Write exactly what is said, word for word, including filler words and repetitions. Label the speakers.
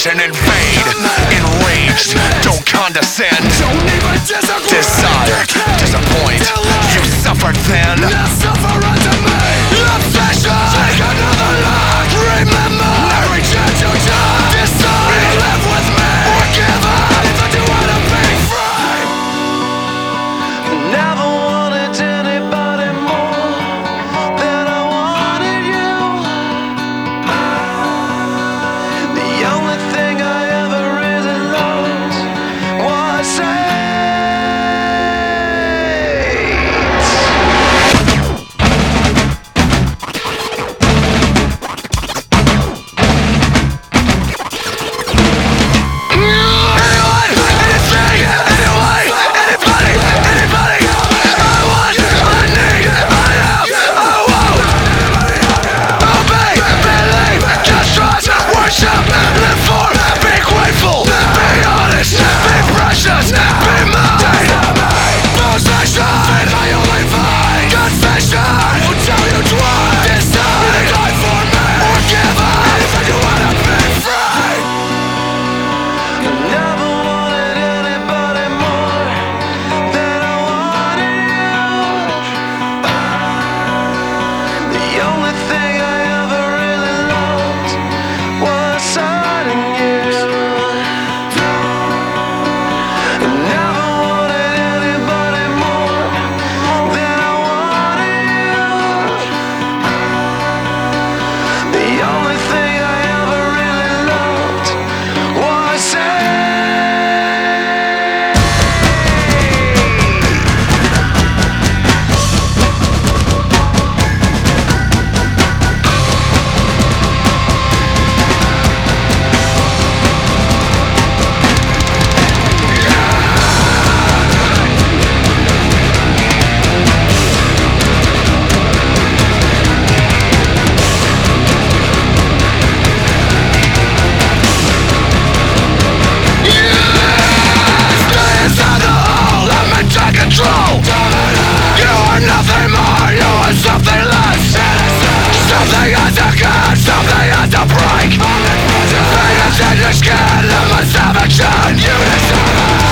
Speaker 1: invasion, invade. Enraged, don't condescend. Desire, disappoint. You suffered then. Obsession, take another look. Remember, every chance you die. Decide, live with me or give up. If I do wanna be free. Never wanted anybody more than I wanted you. The only thing I ever really loved was hate. Break. Faded in your skin, I'm a savage in unison.